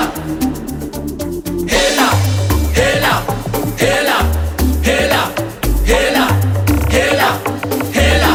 hela, hela, hela, hela, hela, hela, hela.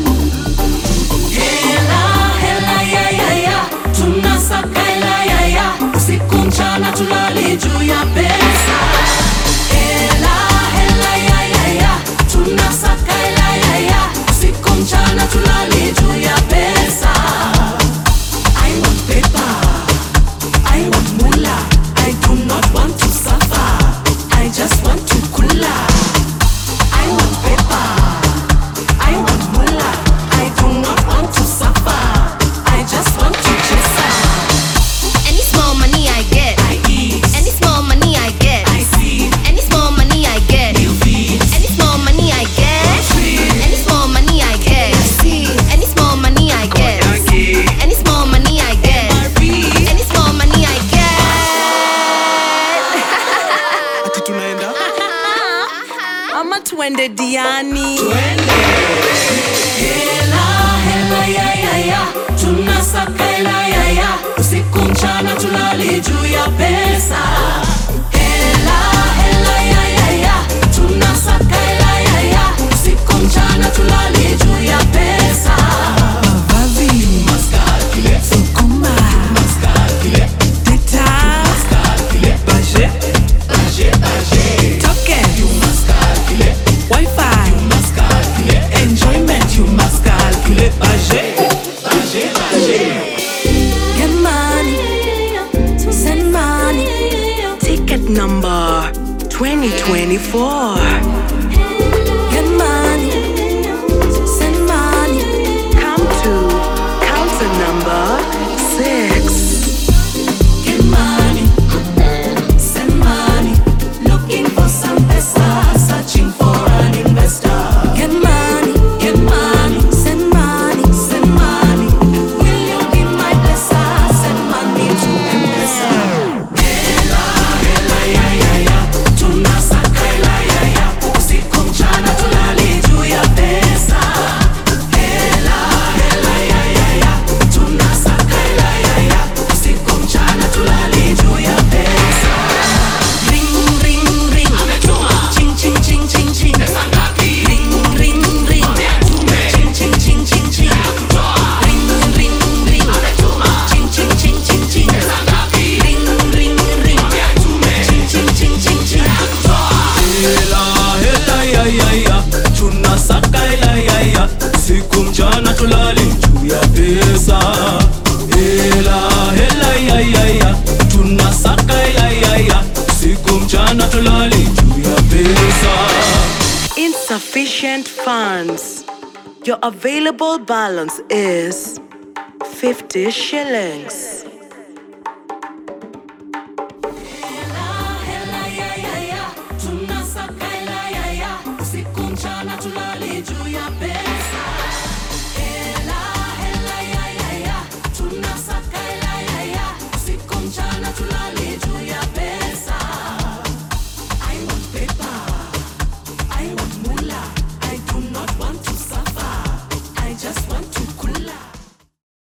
Hela, hela, ya, ya, ya. Tunasaka hela, ya, ya. Usiku mchana tulali juu ya pesa. Hela, hela, ya, ya, ya. Tunasaka hela, ya, ya. Usiku mchana tulali juu ya pesa. I want paper, I want moolah. I do not want to suffer, I just want to kula. I want paper, I want moolah. I do not want to suffer, I just want to chase. Any small money I get, I eat, any small money I get, I see, any small money I get, you feed, any small money I get, any small money I get, any small money I get, any small money I get, any small money I get. Ati tunaenda? Ama twende Diani. hela, hela, ya, ya, ya. Tunasaka hela, ya, ya. Usiku mchana tulali juu ya pesa. Hela, hela, ya, ya, ya. Tunasaka hela, ya, ya. Usiku mchana tulali juu ya pesa. Mavazi, Mascalculé, sukuma, mascalculé, teta, mascalculé, baje, age, age. token, You mascalculé, wifi, mascalculé, enjoyment, you must calculate, baje. age, age. Get money, send money, ticket number 2024. Get money, send money, come to counter number 6. Get money, send money. Looking for some pesa, searching for an investor. Get money, Send money, send money. Will you be my blesser? Send money to M-Pesa. Hela, hela, ya, ya, ya. Tunasaka hela, ya, ya. Usiku mchana tulali juu ya pesa. Hela, hela, ya, ya, ya. Tunasaka hela, ya, ya. Usiku mchana tulali juu ya pesa. Ring, ring, ring. Ching, ching, ching, ching, ching. Ring, ring, ring. Ching, ching, ching, ching, ching. Ring, ring, ring. Ching, ching, ching, ching, ching. Ring, ring, ring. Ching, ching, ching, ching, ching. Hela, hela, ya, ya, ya. Tunasaka hela, ya, ya. Siku mchana tulali juu ya pesa. Hela, hela, ya, ya, ya. Tunasaka hela, ya, ya. Siku mchana tulali juu ya pesa. insufficient funds. Your available balance is 50 shillings.